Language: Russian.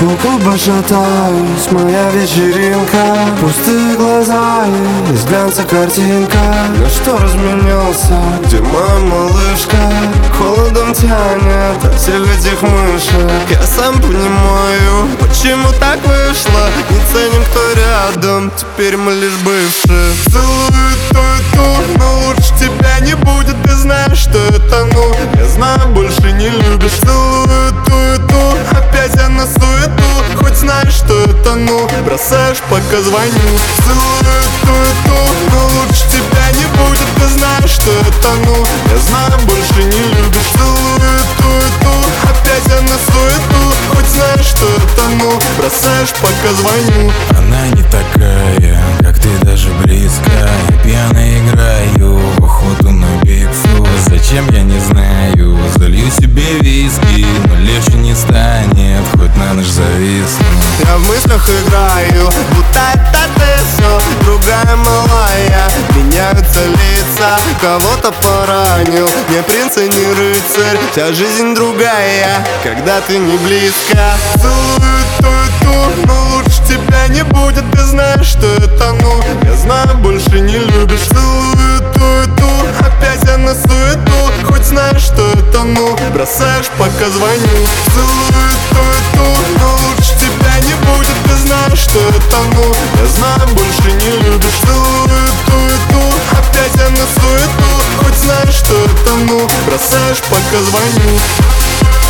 По клубу шатаюсь, моя вечеринка. Пустые глаза, из глянца картинка. На что разменялся, где моя малышка? Холодом тянет от всех этих мышек. Я сам понимаю, почему так вышло. Не ценим, кто рядом, теперь мы лишь бывшие. Целую ту и ту, но лучше тебя не будет. Ты знаешь, что это ну. Я знаю, больше не любишь. Целую ту и ту, опять я на суету. Хоть знаешь, что это ну. Бросаешь, пока звоню. Целую ту и ту, но лучше тебя не будет. Ты знаешь, что это ну. Я знаю, больше не любишь. Целую ту и ту, опять я на суету. Хоть знаешь, что это ну. Бросаешь, пока звоню. Она не такая, как ты, даже близко. Я пьяно играю в охоту на пиццу. Зачем, я не знаю. Залью себе виски, но легче не станет, хоть на ночь зависну. Я в мыслях играю, будто это ты все. Другая малая, меняются лица. Кого-то поранил, не принц и не рыцарь. Вся жизнь другая, когда ты не близко. Целую ту и ту, но лучше тебя не будет. Ты знаешь, что это ну. Я знаю, больше не любишь. Целую ту и ту, опять я на суету. Хоть знаешь, что это ну. Бросаешь, пока звоню. Целую ту и ту, но лучше тебя не будет. Ты знаешь, что это ну. Я знаю, больше не любишь. Целую ту и ту, опять я на суету. Хоть знаешь, что это ну. Бросаешь, пока звоню.